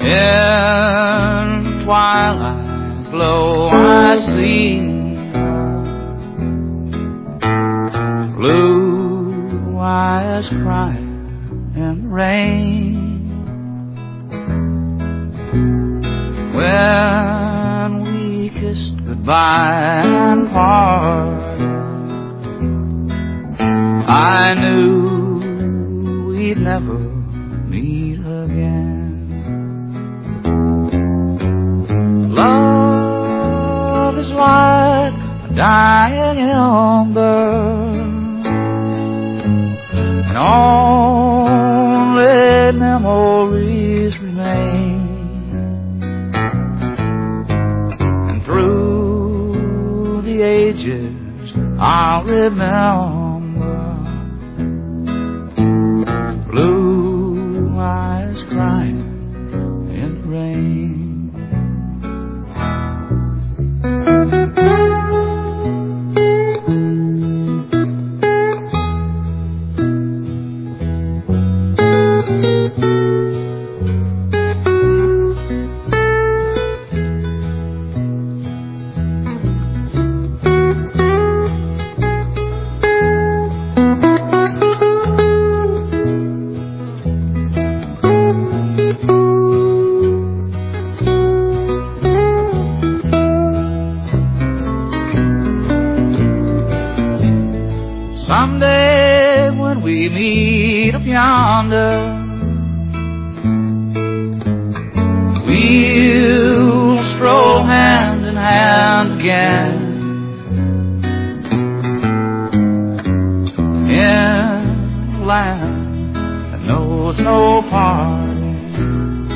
In twilight glow I see blue eyes crying in the rain. When we kissed goodbye and parted, I knew we'd never meet again. Love is like a dying ember, and only memories remain. And through the ages I'll remember blue eyes crying in the rain. Someday when we meet up yonder, we'll stroll hand in hand again in a land that knows no parting.